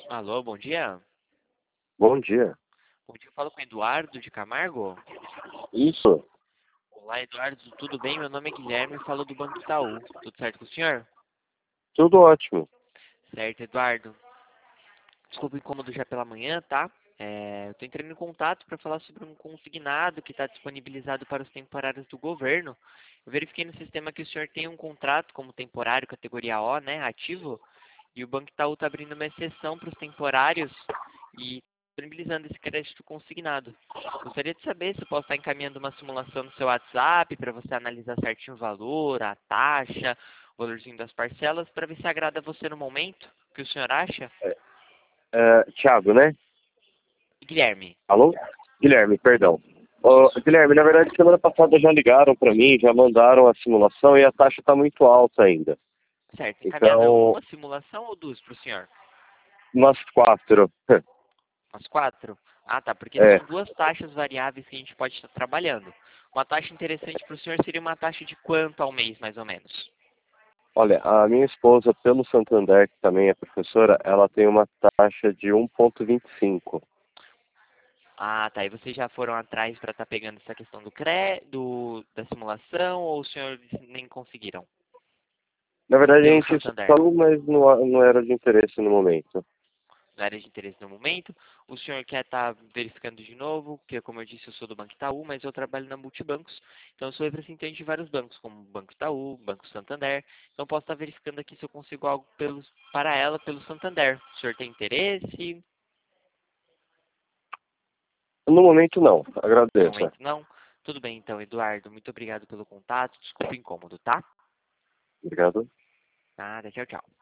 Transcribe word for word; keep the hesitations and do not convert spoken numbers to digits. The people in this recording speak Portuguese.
Alô, bom dia. Bom dia. Bom dia, eu falo com o Eduardo de Camargo. Isso, Olá, Eduardo, tudo bem? Meu nome é Guilherme e falo do Banco Itaú. Tudo certo com o senhor? tudo ótimo. Certo, Eduardo. Desculpa o incômodo já pela manhã, tá? É, eu estou entrando em contato para falar sobre um consignado que está disponibilizado para os temporários do governo. Eu verifiquei no sistema que o senhor tem um contrato como temporário, categoria O, né, ativo, e o Banco Itaú está abrindo uma exceção para os temporários e disponibilizando esse crédito consignado. Gostaria de saber se eu posso estar encaminhando uma simulação no seu WhatsApp para você analisar certinho o valor, a taxa, o valorzinho das parcelas, para ver se agrada a você no momento. O que o senhor acha? É, Thiago, né? Guilherme. Alô? Guilherme, perdão. Ô, Guilherme, na verdade, semana passada já ligaram para mim, já mandaram a simulação e a taxa está muito alta ainda. Certo, encaminhando Então, uma simulação ou duas para o senhor? umas quatro. Umas quatro? Ah, tá, porque É, são duas taxas variáveis que a gente pode estar trabalhando. Uma taxa interessante para o senhor seria uma taxa de quanto ao mês, mais ou menos? olha, a minha esposa, pelo Santander, que também é professora, ela tem uma taxa de um vírgula vinte e cinco. Ah, tá. E vocês já foram atrás para estar pegando essa questão do cre... do... da simulação ou os senhores nem conseguiram? Na verdade, a Pelo gente Santander. falou, mas não, não era de interesse no momento. Na área de interesse no momento. O senhor quer estar verificando de novo, porque como eu disse, eu sou do Banco Itaú, mas eu trabalho na Multibancos. Então eu sou representante de vários bancos, como o Banco Itaú, Banco Santander. Então posso estar verificando aqui se eu consigo algo pelos... para ela pelo Santander. O senhor tem interesse? No momento, não. No Agradeço. momento não? Tudo bem então, Eduardo. Muito obrigado pelo contato. Desculpa o incômodo, tá? Obrigado. Nada, tchau, tchau.